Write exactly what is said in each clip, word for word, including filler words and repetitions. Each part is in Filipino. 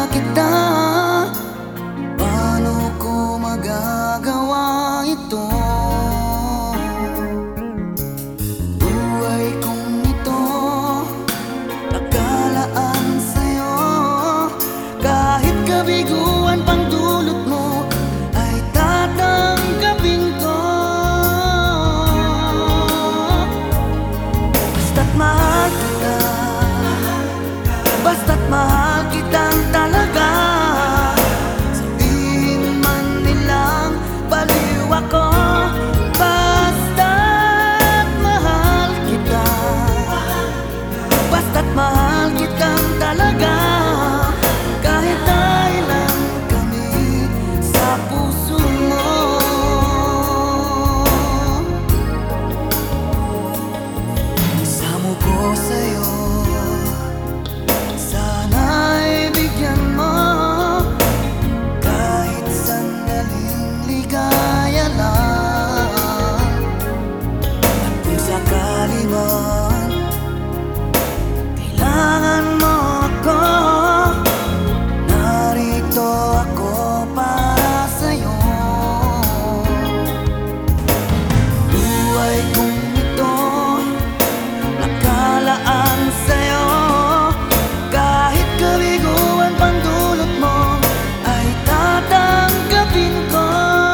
kita. Paano ko magagawa ito? Buhay kong ito nakalaan sa'yo. Kahit kabiguan pang dulot mo ay tatanggapin ko. Basta't mahal kita, basta't mahal kitang talaga. Sabihin man nilang baliw ako, basta't mahal kita. Basta't mahal kitang talaga. Kahit ilan kami sa puso mo. Isama ko sa'yo, sana'y bigyan mo. Kahit sandaling ligaya lang. At kung sakali man kailangan mo ako, narito ako para sa'yo. Buhay kong ito nakalaan sa'yo. Kahit kabiguan pang dulot mo ay tatanggapin ko.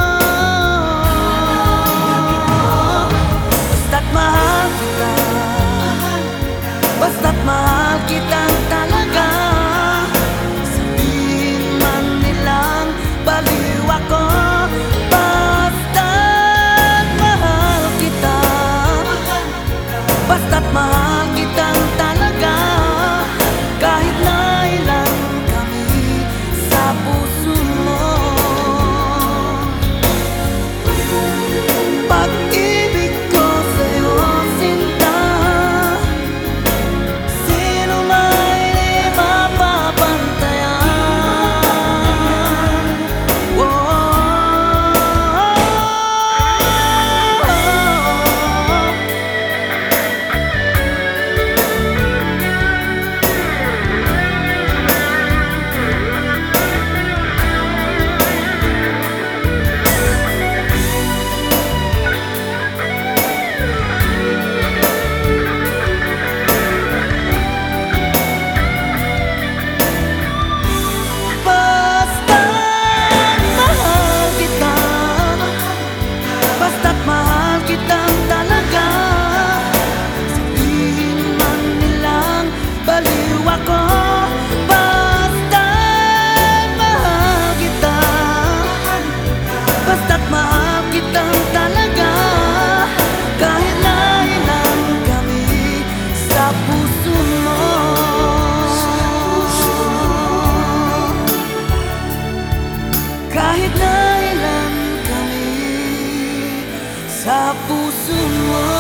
Basta't mahal kita, basta't mahal kitang talaga. Sabihin man nilang baliw ako, basta't mahal kita. Basta't mahal kitang talaga. Kahit na ilan kami sa puso mo. Pag-ibig ko sa'yo, sinta, sino may di mapapantayan. Basta't mahal kitang talaga. Sabihin man nilang baliw ako, basta't mahal kita. Basta't mahal kitang talaga. Kahit na ilan kami sa puso mo. Kahit na ilan kami sa puso mo.